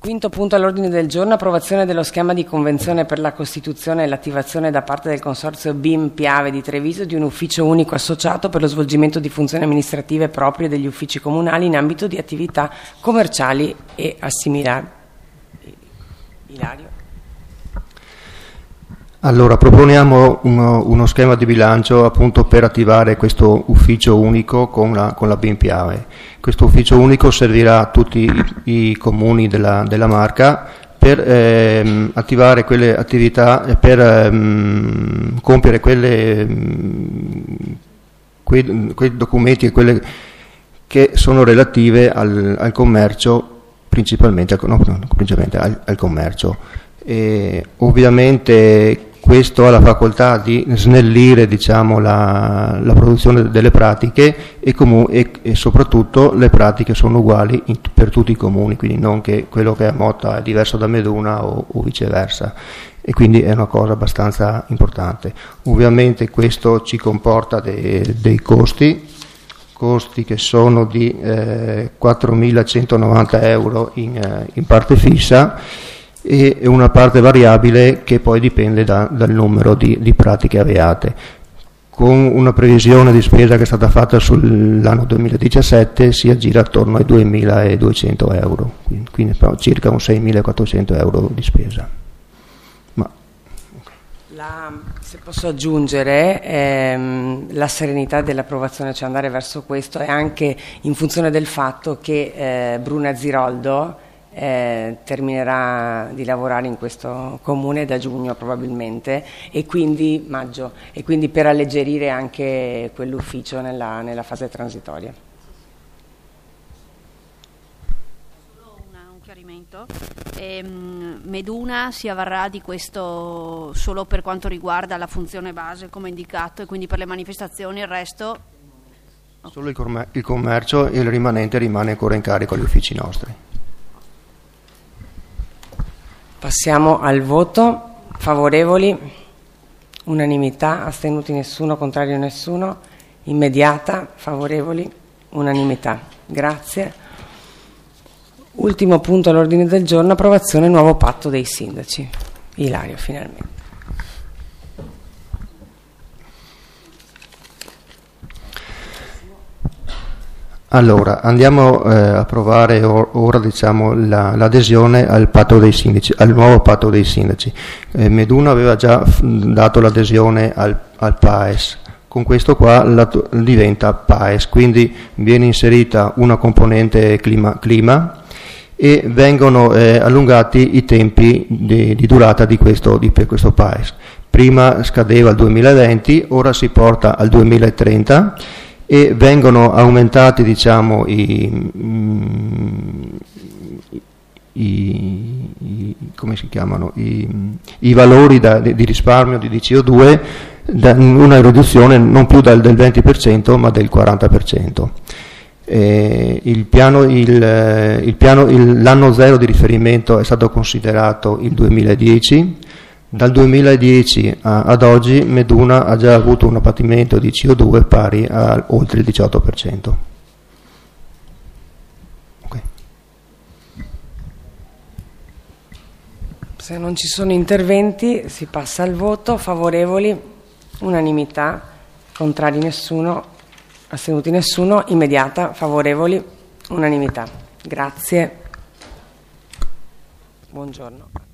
Quinto punto all'ordine del giorno: approvazione dello schema di convenzione per la costituzione e l'attivazione da parte del Consorzio BIM Piave di Treviso di un ufficio unico associato per lo svolgimento di funzioni amministrative proprie degli uffici comunali in ambito di attività commerciali e assimilabili. Ilario. Allora, proponiamo uno schema di bilancio appunto per attivare questo ufficio unico con la BIM Piave. Questo ufficio unico servirà a tutti i comuni della Marca per attivare quelle attività, per compiere quei documenti e quelle che sono relative al commercio, principalmente al commercio. E ovviamente questo ha la facoltà di snellire, diciamo, la produzione delle pratiche e soprattutto le pratiche sono uguali per tutti i comuni, quindi non che quello che è a Motta è diverso da Meduna o viceversa, e quindi è una cosa abbastanza importante. Ovviamente questo ci comporta dei costi che sono di 4.190 euro in parte fissa, e una parte variabile che poi dipende dal numero di pratiche avviate, con una previsione di spesa che è stata fatta sull'anno 2017 si aggira attorno ai 2.200 euro, quindi circa un 6.400 euro di spesa. Se posso aggiungere, la serenità dell'approvazione, cioè andare verso questo, è anche in funzione del fatto che Bruna Ziroldo terminerà di lavorare in questo comune da giugno probabilmente, e quindi maggio, e quindi per alleggerire anche quell'ufficio nella fase transitoria. Solo un chiarimento. Meduna si avvarrà di questo solo per quanto riguarda la funzione base come indicato, e quindi per le manifestazioni il resto? Solo il commercio, e il rimanente rimane ancora in carico agli uffici nostri. Passiamo al voto. Favorevoli? Unanimità. Astenuti nessuno, contrario nessuno. Immediata. Favorevoli? Unanimità. Grazie. Ultimo punto all'ordine del giorno: approvazione nuovo patto dei sindaci. Ilario, finalmente. Allora, andiamo a provare ora, diciamo, l'adesione al patto dei sindaci, al nuovo patto dei sindaci. Meduna aveva già dato l'adesione al PAES, con questo qua diventa PAES, quindi viene inserita una componente clima e vengono allungati i tempi di durata di questo PAES. Prima scadeva il 2020, ora si porta al 2030, e vengono aumentati, diciamo, come si chiamano, i valori di risparmio di CO2, da una riduzione non più del 20% ma del 40%. L'anno zero di riferimento è stato considerato il 2010. Dal 2010 ad oggi Meduna ha già avuto un abbattimento di CO2 pari a oltre il 18%. Okay. Se non ci sono interventi si passa al voto. Favorevoli? Unanimità. Contrari nessuno. Astenuti nessuno. Immediata. Favorevoli? Unanimità. Grazie. Buongiorno.